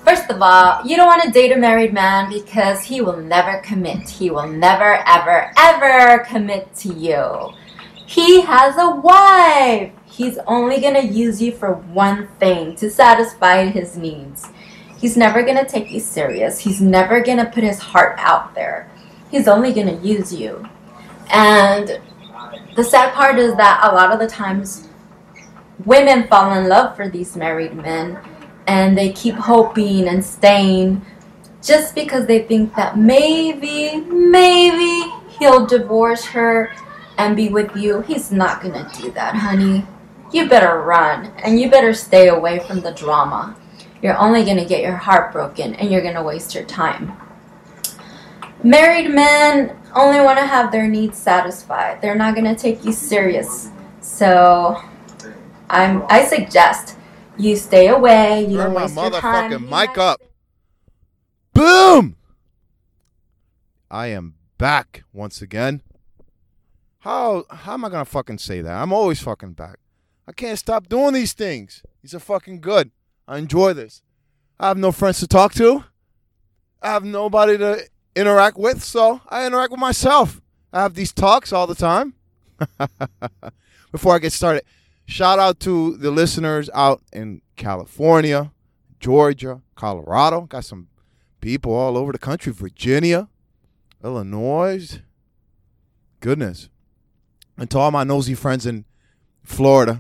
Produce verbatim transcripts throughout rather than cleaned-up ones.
First of all, you don't want to date a married man because he will never commit. He will never, ever, ever commit to you. He has a wife. He's only going to use you for one thing, to satisfy his needs. He's never going to take you serious. He's never going to put his heart out there. He's only going to use you. And the sad part is that a lot of the times women fall in love for these married men, and they keep hoping and staying just because they think that maybe, maybe he'll divorce her and be with you. He's not going to do that, honey. You better run, and you better stay away from the drama. You're only going to get your heart broken, and you're going to waste your time. Married men only want to have their needs satisfied. They're not going to take you serious. So I'm, I suggest you stay away. You Turn don't my waste your time. motherfucking mic up. Boom! I am back once again. How how am I gonna fucking say that? I'm always fucking back. I can't stop doing these things. These are fucking good. I enjoy this. I have no friends to talk to. I have nobody to interact with, so I interact with myself. I have these talks all the time. Before I get started, shout out to the listeners out in California, Georgia, Colorado. Got some people all over the country. Virginia, Illinois. Goodness. And to all my nosy friends in Florida,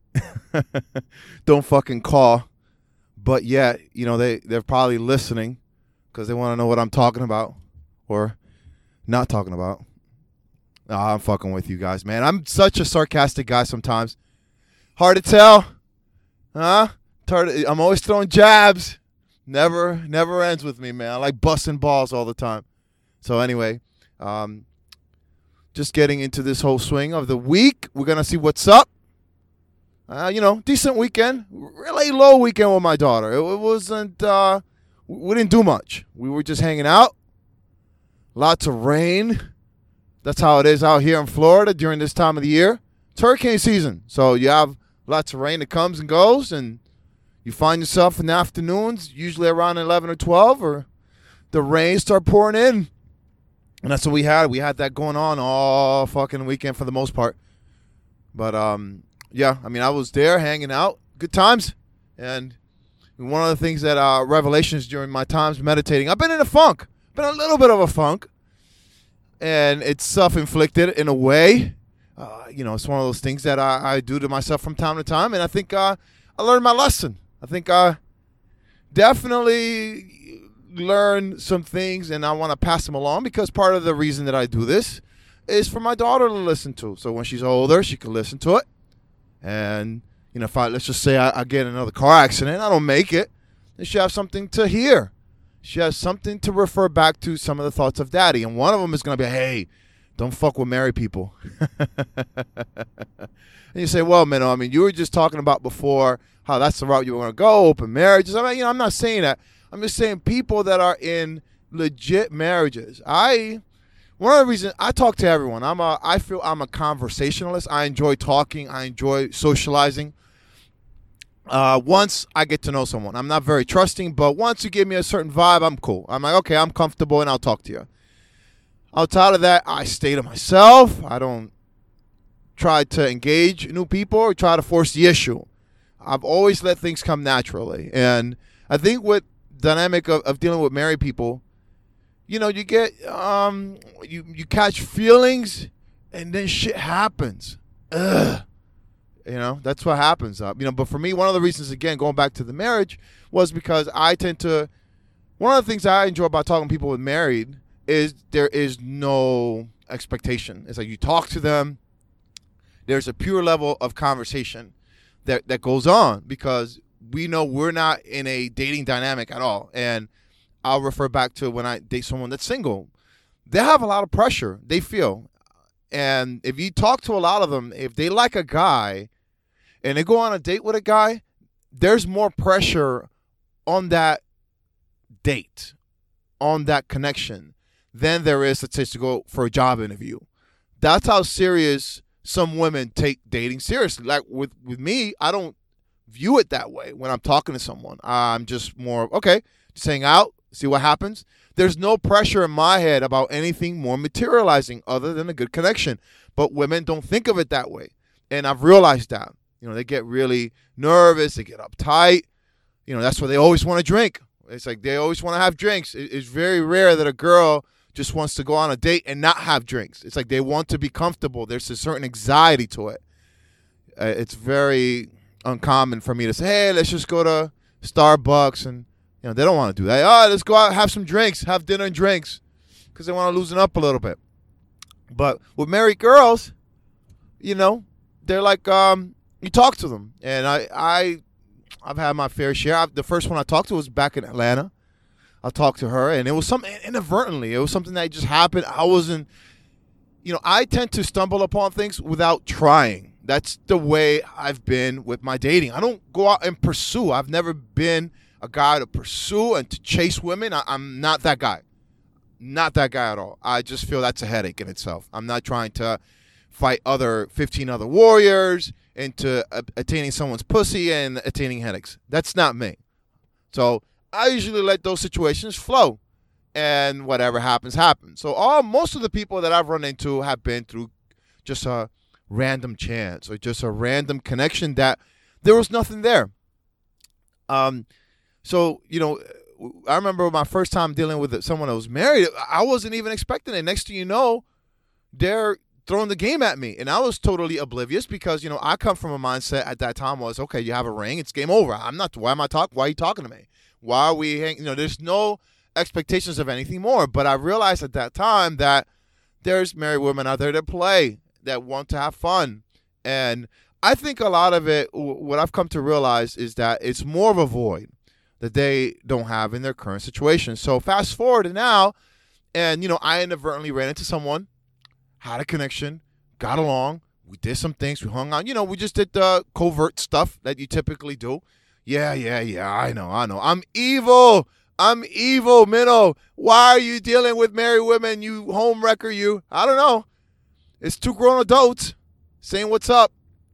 don't fucking call. But yet, you know, they, they're probably listening because they want to know what I'm talking about or not talking about. Nah, I'm fucking with you guys, man. I'm such a sarcastic guy sometimes. Hard to tell. Huh? I'm always throwing jabs. Never, never ends with me, man. I like busting balls all the time. So anyway, um, just getting into this whole swing of the week. We're going to see what's up. Uh, you know, decent weekend. Really low weekend with my daughter. It, it wasn't, uh, we didn't do much. We were just hanging out. Lots of rain. That's how it is out here in Florida during this time of the year. It's hurricane season. So you have lots of rain that comes and goes, and you find yourself in the afternoons, usually around eleven or twelve, or the rain start pouring in. And that's what we had. We had that going on all fucking weekend for the most part. But, um, yeah, I mean, I was there hanging out. Good times. And one of the things that uh, revelations during my times meditating, I've been in a funk. Been a little bit of a funk. And it's self-inflicted in a way. Uh, you know, it's one of those things that I, I do to myself from time to time. And I think uh, I learned my lesson. I think I definitely learned some things, and I want to pass them along because part of the reason that I do this is for my daughter to listen to. So when she's older, she can listen to it. And, you know, if I, let's just say I, I get in another car accident, I don't make it, then she has something to hear. She has something to refer back to some of the thoughts of daddy. And one of them is going to be, hey, don't fuck with married people. And you say, well, man, I mean, you were just talking about before how that's the route you want to go, open marriages. I mean, you know, I'm not saying that. I'm just saying people that are in legit marriages. I, one of the reasons I talk to everyone, I'm a, I feel I'm a conversationalist. I enjoy talking. I enjoy socializing. Uh, once I get to know someone, I'm not very trusting, but once you give me a certain vibe, I'm cool. I'm like, okay, I'm comfortable, and I'll talk to you. Outside of that, I stay to myself. I don't try to engage new people or try to force the issue. I've always let things come naturally. And I think with dynamic of, of dealing with married people, you know, you get, um, you, you catch feelings and then shit happens. Ugh. You know, that's what happens. Uh, you know, but for me, one of the reasons, again, going back to the marriage, was because I tend to, one of the things I enjoy about talking to people with married is there is no expectation. It's like you talk to them. There's a pure level of conversation that, that goes on because we know we're not in a dating dynamic at all. And I'll refer back to when I date someone that's single. They have a lot of pressure, they feel. And if you talk to a lot of them, if they like a guy and they go on a date with a guy, there's more pressure on that date, on that connection, than there is, let's say, to go for a job interview. That's how serious some women take dating seriously. Like with, with me, I don't view it that way when I'm talking to someone. I'm just more, okay, just hang out, see what happens. There's no pressure in my head about anything more materializing other than a good connection. But women don't think of it that way. And I've realized that. You know, they get really nervous. They get uptight. You know, that's why they always want to drink. It's like they always want to have drinks. It's very rare that a girl just wants to go on a date and not have drinks. It's like they want to be comfortable. There's a certain anxiety to it. Uh, it's very uncommon for me to say, hey, let's just go to Starbucks. And, you know, they don't want to do that. Oh, let's go out and have some drinks, have dinner and drinks, because they want to loosen up a little bit. But with married girls, you know, they're like, um, you talk to them. And I, I, I've had my fair share. I, the first one I talked to was back in Atlanta. I talked to her, and it was something inadvertently. It was something that just happened. I wasn't, you know, I tend to stumble upon things without trying. That's the way I've been with my dating. I don't go out and pursue. I've never been a guy to pursue and to chase women. I, I'm not that guy. Not that guy at all. I just feel that's a headache in itself. I'm not trying to fight other fifteen other warriors into uh, attaining someone's pussy and attaining headaches. That's not me. So I usually let those situations flow, and whatever happens, happens. So all most of the people that I've run into have been through just a random chance or just a random connection that there was nothing there. Um, so, you know, I remember my first time dealing with someone that was married. I wasn't even expecting it. Next thing you know, they're throwing the game at me. And I was totally oblivious because, you know, I come from a mindset at that time was, okay, you have a ring, it's game over. I'm not, why am I talking? Why are you talking to me? Why are we hanging? You know, there's no expectations of anything more. But I realized at that time that there's married women out there that play, that want to have fun. And I think a lot of it, what I've come to realize is that it's more of a void that they don't have in their current situation. So fast forward to now, and, you know, I inadvertently ran into someone, had a connection, got along, we did some things, we hung out. You know, we just did the covert stuff that you typically do. Yeah, yeah, yeah, I know, I know. I'm evil. I'm evil, Minnow. Why are you dealing with married women, you homewrecker, you? I don't know. It's two grown adults saying what's up.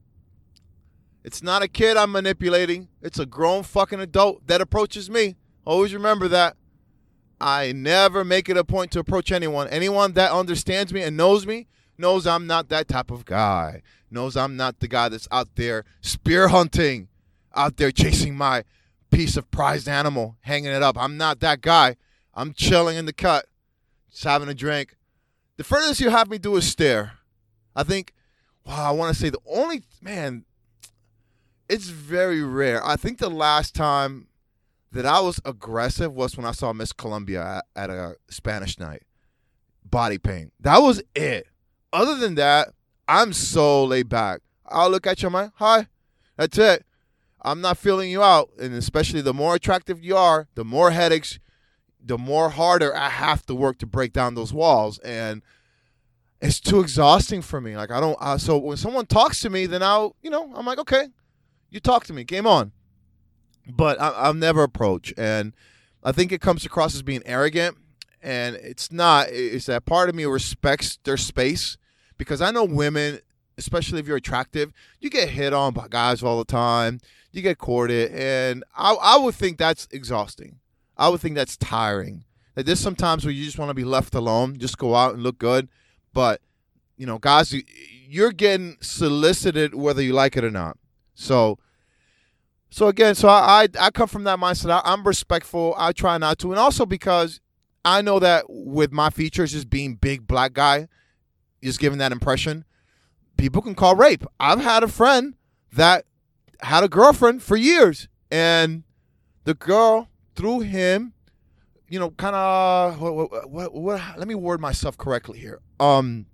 It's not a kid I'm manipulating. It's a grown fucking adult that approaches me. Always remember that. I never make it a point to approach anyone. Anyone that understands me and knows me knows I'm not that type of guy. Knows I'm not the guy that's out there spear hunting, out there chasing my piece of prized animal, hanging it up. I'm not that guy. I'm chilling in the cut, just having a drink. The furthest you have me do is stare. I think, wow, I want to say the only, man, it's very rare. I think the last time that I was aggressive was when I saw Miss Columbia at, at a Spanish night. Body paint. That was it. Other than that, I'm so laid back. I'll look at you and I'm like, hi. That's it. I'm not feeling you out. And especially the more attractive you are, the more headaches, the more harder I have to work to break down those walls. And it's too exhausting for me. Like, I don't, uh, so when someone talks to me, then I'll, you know, I'm like, okay, you talk to me, game on. But I, I'll never approach. And I think it comes across as being arrogant. And it's not. It's that part of me respects their space. Because I know women, especially if you're attractive, you get hit on by guys all the time. You get courted. And I, I would think that's exhausting. I would think that's tiring. Like, there's sometimes where you just want to be left alone. Just go out and look good. But, you know, guys, you're getting solicited whether you like it or not. So, so again, so I, I, I come from that mindset. I, I'm respectful. I try not to. And also because I know that with my features, just being big black guy, just giving that impression, people can call rape. I've had a friend that had a girlfriend for years. And the girl threw him, you know, kind of, what, what, what, what, let me word myself correctly here. Um,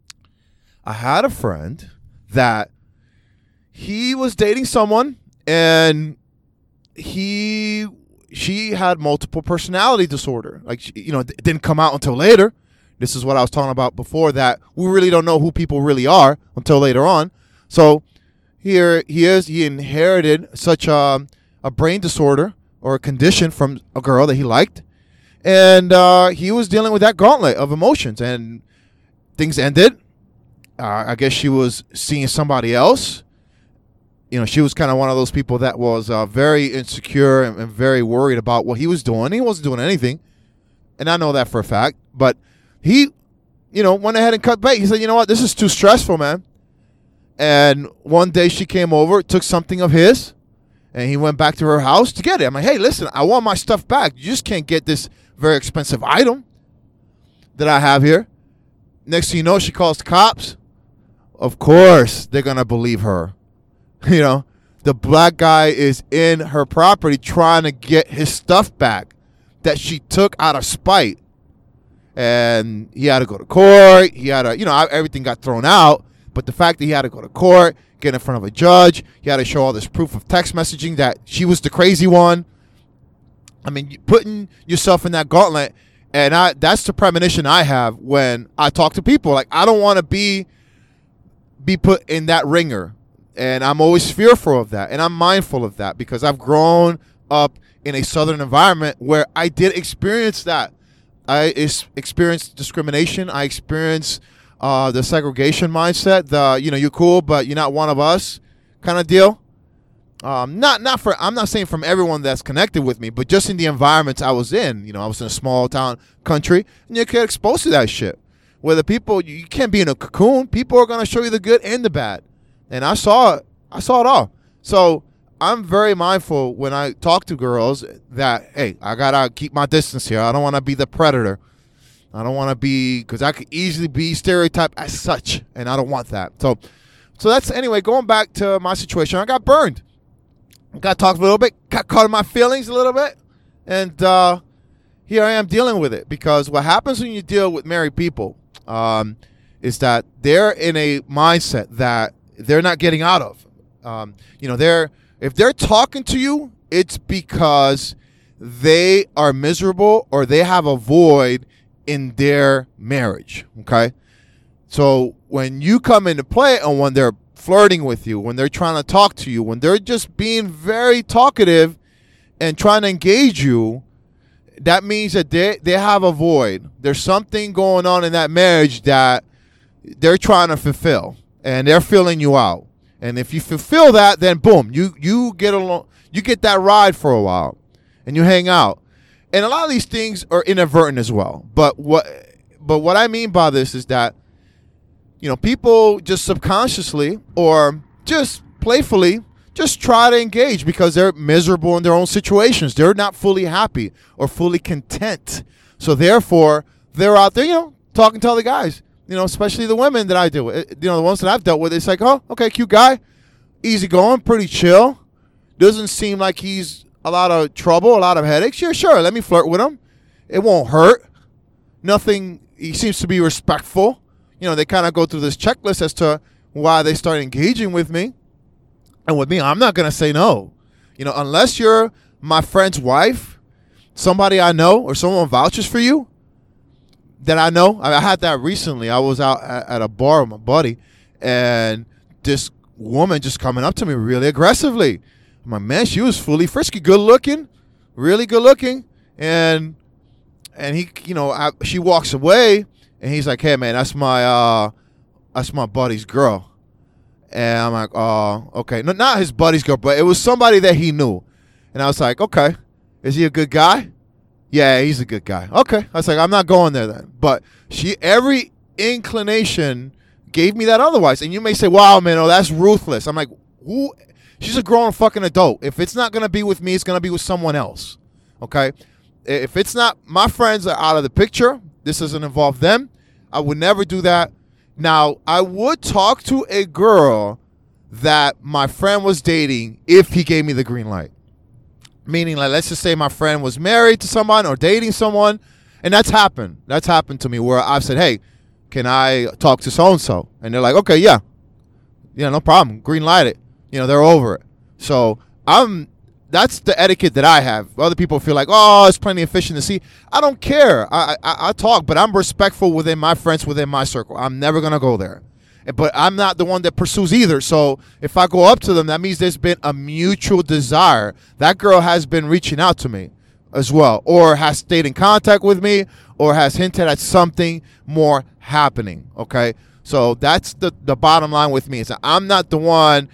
I had a friend that he was dating someone, and he, she had multiple personality disorder. Like, she, you know, it didn't come out until later. This is what I was talking about before, that we really don't know who people really are until later on. So here he is. He inherited such a, a brain disorder or a condition from a girl that he liked. And uh, he was dealing with that gauntlet of emotions, and things ended. Uh, I guess she was seeing somebody else. you know, she was kind of one of those people that was uh, very insecure and, and very worried about what he was doing. He wasn't doing anything, and I know that for a fact. But he, you know, went ahead and cut bait. He said, you know what, this is too stressful, man. And one day she came over, took something of his, and he went back to her house to get it. I'm like, hey, listen, I want my stuff back. You just can't get this very expensive item that I have here. Next thing you know, she calls the cops. Of course, they're going to believe her. You know, the black guy is in her property trying to get his stuff back that she took out of spite. And he had to go to court. He had to, you know, everything got thrown out. But the fact that he had to go to court, get in front of a judge, he had to show all this proof of text messaging that she was the crazy one. I mean, putting yourself in that gauntlet, and I that's the premonition I have when I talk to people. Like, I don't want to be be put in that ringer, and I'm always fearful of that, and I'm mindful of that because I've grown up in a Southern environment where I did experience that. I is, experienced discrimination. I experienced uh, the segregation mindset, the, you know, you're cool, but you're not one of us kind of deal. Um, not not for I'm not saying from everyone that's connected with me, but just in the environments I was in. You know, I was in a small town country, and you get exposed to that shit. Where the people, you can't be in a cocoon. People are gonna show you the good and the bad, and I saw it. I saw it all. So I'm very mindful when I talk to girls that, hey, I gotta keep my distance here. I don't want to be the predator. I don't want to be, because I could easily be stereotyped as such, and I don't want that. So, so that's anyway. Going back to my situation, I got burned. Got talked a little bit, got caught in my feelings a little bit, and uh, here I am dealing with it. Because what happens when you deal with married people um, is that they're in a mindset that they're not getting out of. Um, you know, they're if they're talking to you, it's because they are miserable or they have a void in their marriage. Okay, so when you come into play and when they're flirting with you, when they're trying to talk to you, when they're just being very talkative and trying to engage you, that means that they, they have a void. There's something going on in that marriage that they're trying to fulfill, and they're filling you out. And if you fulfill that, then boom, you you get along, you get that ride for a while, and you hang out. And a lot of these things are inadvertent as well. But what but what I mean by this is that, you know, people just subconsciously or just playfully just try to engage because they're miserable in their own situations. They're not fully happy or fully content. So therefore, they're out there, you know, talking to other guys, you know, especially the women that I deal with. You know, the ones that I've dealt with, it's like, oh, okay, cute guy, easy going, pretty chill. Doesn't seem like he's a lot of trouble, a lot of headaches. Yeah, sure, let me flirt with him. It won't hurt. Nothing, he seems to be respectful. You know, they kind of go through this checklist as to why they start engaging with me. And with me, I'm not going to say no. You know, unless you're my friend's wife, somebody I know, or someone vouches for you that I know. I had that recently. I was out at a bar with my buddy, and this woman just coming up to me really aggressively. My man, she was fully frisky, good looking, really good looking. And, and he, you know, I, she walks away. And he's like, hey, man, that's my uh, that's my buddy's girl. And I'm like, oh, okay. No, not his buddy's girl, but it was somebody that he knew. And I was like, okay, is he a good guy? Yeah, he's a good guy. Okay. I was like, I'm not going there then. But she, every inclination gave me that otherwise. And you may say, wow, man, oh, that's ruthless. I'm like, who? She's a grown fucking adult. If it's not going to be with me, it's going to be with someone else. Okay? If it's not, my friends are out of the picture. This doesn't involve them. I would never do that. Now, I would talk to a girl that my friend was dating if he gave me the green light. Meaning, like, let's just say my friend was married to someone or dating someone, and that's happened. That's happened to me where I've said, hey, can I talk to so-and-so? And they're like, okay, yeah. Yeah, no problem. Green light it. You know, they're over it. So I'm... That's the etiquette that I have. Other people feel like, oh, it's plenty of fish in the sea. I don't care. I, I I talk, but I'm respectful within my friends, within my circle. I'm never going to go there. But I'm not the one that pursues either. So if I go up to them, that means there's been a mutual desire. That girl has been reaching out to me as well, or has stayed in contact with me, or has hinted at something more happening, okay? So that's the, the bottom line with me. Is that I'm not the one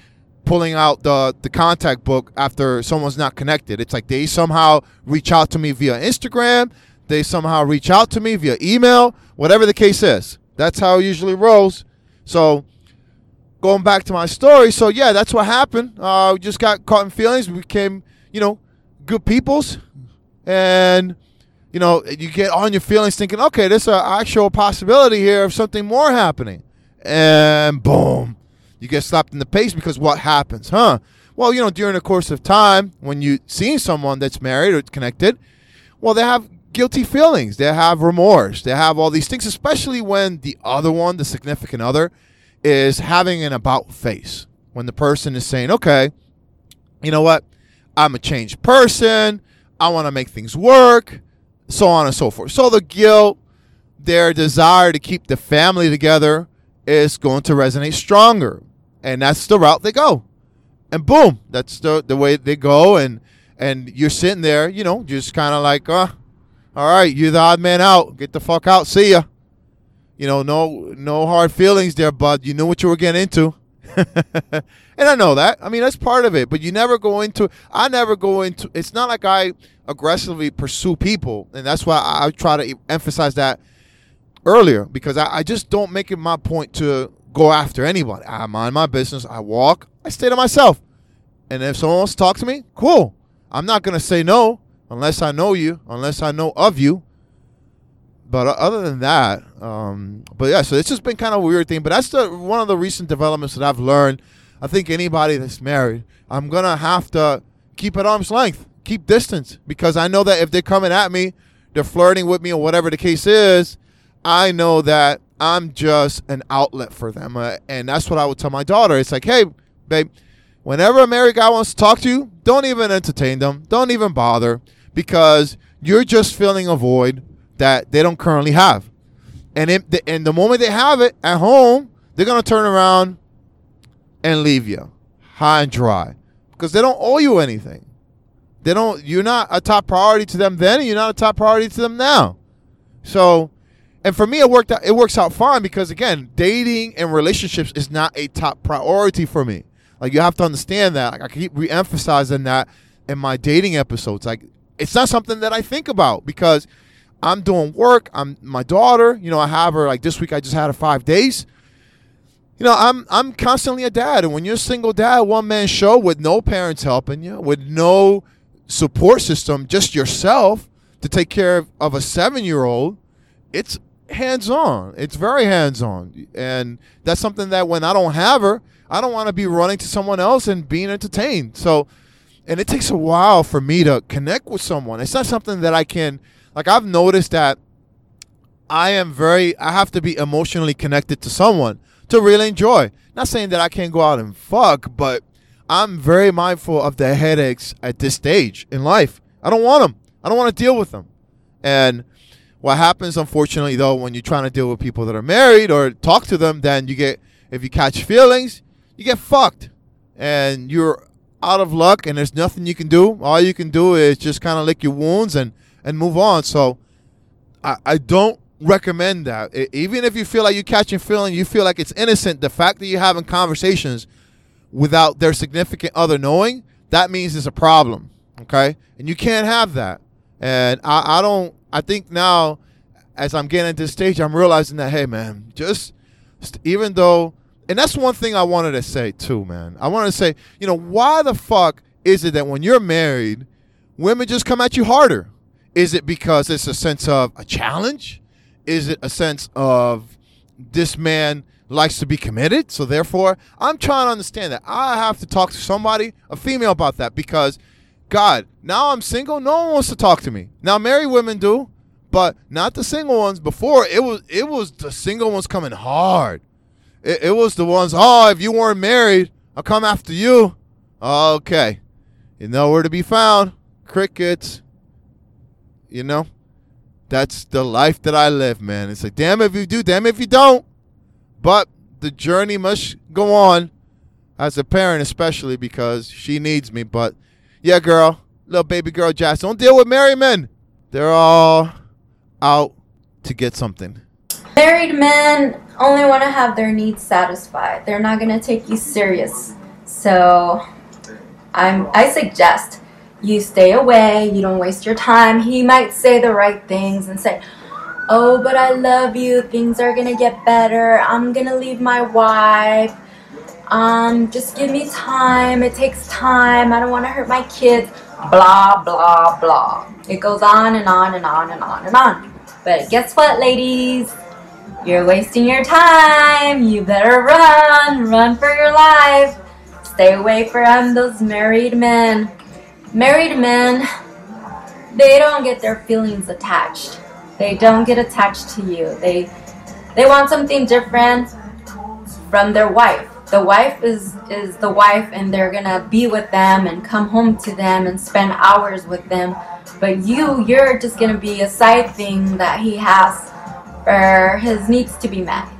pulling out the, the contact book after someone's not connected. It's like they somehow reach out to me via Instagram. They somehow reach out to me via email, whatever the case is. That's how it usually rolls. So going back to my story, so yeah, that's what happened. Uh, we just got caught in feelings. We became, you know, good peoples. And, you know, you get on your feelings thinking, okay, there's an actual possibility here of something more happening. And boom, you get slapped in the face because what happens, huh? Well, you know, during the course of time, when you see someone that's married or connected, well, they have guilty feelings. They have remorse. They have all these things, especially when the other one, the significant other, is having an about face. When the person is saying, okay, you know what? I'm a changed person. I want to make things work, so on and so forth. So the guilt, their desire to keep the family together is going to resonate stronger. And that's the route they go. And boom, that's the, the way they go. And, and you're sitting there, you know, just kind of like, uh, all right, you're the odd man out. Get the fuck out. See ya. You know, no no hard feelings there, bud. You knew what you were getting into. And I know that. I mean, that's part of it. But you never go into, I never go into, it's not like I aggressively pursue people. And that's why I try to emphasize that earlier. Because I, I just don't make it my point to go after anybody. I mind my business. I walk. I stay to myself. And if someone wants to talk to me, cool. I'm not going to say no unless I know you, unless I know of you. But other than that, um, but yeah, so it's just been kind of a weird thing. But that's the one of the recent developments that I've learned. I think anybody that's married, I'm going to have to keep at arm's length, keep distance. Because I know that if they're coming at me, they're flirting with me or whatever the case is, I know that I'm just an outlet for them. Uh, and that's what I would tell my daughter. It's like, hey, babe, whenever a married guy wants to talk to you, don't even entertain them. Don't even bother. Because you're just filling a void that they don't currently have. And, if the, and the moment they have it at home, they're going to turn around and leave you high and dry. Because they don't owe you anything. They don't. You're not a top priority to them then, and you're not a top priority to them now. So, and for me, it worked out, it works out fine because, again, dating and relationships is not a top priority for me. Like, you have to understand that. Like, I keep re-emphasizing that in my dating episodes. Like, it's not something that I think about because I'm doing work. I'm my daughter. You know, I have her like this week. I just had her five days. You know, I'm I'm constantly a dad, and when you're a single dad, one man show with no parents helping you, with no support system, just yourself to take care of, of a seven year old, it's hands on. It's very hands on, and that's something that when I don't have her, I don't want to be running to someone else and being entertained. So, and it takes a while for me to connect with someone. It's not something that I can. Like, I've noticed that I am very, I have to be emotionally connected to someone to really enjoy. Not saying that I can't go out and fuck, but I'm very mindful of the headaches at this stage in life. I don't want them. I don't want to deal with them. And what happens, unfortunately, though, when you're trying to deal with people that are married or talk to them, then you get, if you catch feelings, you get fucked. And you're out of luck, and there's nothing you can do. All you can do is just kind of lick your wounds and and move on. So I, I don't recommend that. It, even if you feel like you're catching feeling, you feel like it's innocent, the fact that you're having conversations without their significant other knowing, that means it's a problem, okay? And you can't have that. And I, I don't, I think now, as I'm getting at this stage, I'm realizing that, hey, man, just, just even though, and that's one thing I wanted to say too, man. I wanted to say, you know, why the fuck is it that when you're married, women just come at you harder? Is it because it's a sense of a challenge? Is it a sense of this man likes to be committed? So therefore, I'm trying to understand that. I have to talk to somebody, a female, about that because, God, now I'm single. No one wants to talk to me. Now married women do, but not the single ones. Before, it was it was the single ones coming hard. It, it was the ones, oh, if you weren't married, I'll come after you. Okay. You're nowhere to be found. Crickets. You know, that's the life that I live, man. It's like, damn if you do, damn if you don't. But the journey must go on as a parent, especially because she needs me. But yeah, girl, little baby girl Jazz, don't deal with married men. They're all out to get something. Married men only want to have their needs satisfied. They're not going to take you serious. So I'm, I suggest you stay away. You don't waste your time. He might say the right things and say, oh, but I love you. Things are going to get better. I'm going to leave my wife. Um, just give me time. It takes time. I don't want to hurt my kids. Blah, blah, blah. It goes on and on and on and on and on. But guess what, ladies? You're wasting your time. You better run. Run for your life. Stay away from those married men. Married men, they don't get their feelings attached. They don't get attached to you. They they want something different from their wife. The wife is, is the wife, and they're going to be with them and come home to them and spend hours with them. But you, you're just going to be a side thing that he has for his needs to be met.